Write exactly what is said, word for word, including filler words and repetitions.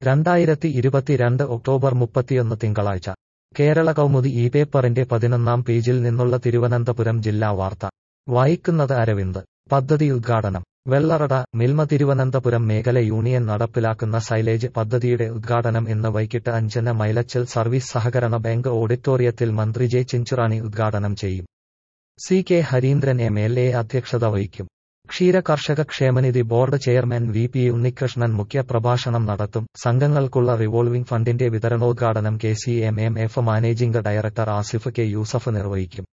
രണ്ടായിരത്തി ഇരുപത്തിരണ്ട് ഒക്ടോബർ മുപ്പത്തിയൊന്ന് തിങ്കളാഴ്ച കേരള കൗമുദി ഈ പേപ്പറിന്റെ പതിനൊന്നാം പേജിൽ നിന്നുള്ള തിരുവനന്തപുരം ജില്ലാ വാർത്ത വായിക്കുന്നത് അരവിന്ദ്. പദ്ധതി ഉദ്ഘാടനം വെള്ളറട മിൽമ തിരുവനന്തപുരം മേഖല യൂണിയൻ നടപ്പിലാക്കുന്ന സൈലേജ് പദ്ധതിയുടെ ഉദ്ഘാടനം ഇന്ന് വൈകിട്ട് അഞ്ചിന് മൈലച്ചൽ സർവീസ് സഹകരണ ബാങ്ക് ഓഡിറ്റോറിയത്തിൽ മന്ത്രി ജെ ചിഞ്ചുറാണി ഉദ്ഘാടനം ചെയ്യും. C K Hareendran M L A അധ്യക്ഷത വഹിക്കും. ക്ഷീര കർഷക ക്ഷേമനിധി board chairman V P Unnikrishnan മുഖ്യ പ്രഭാഷണം നടത്തും. സംഘങ്ങൾക്കുള്ള റിവോൾവിംഗ് ഫണ്ടിന്റെ വിതരണോദ്ഘാടനം K C M M F managing director Asif K Yusuf നിർവഹിക്കും.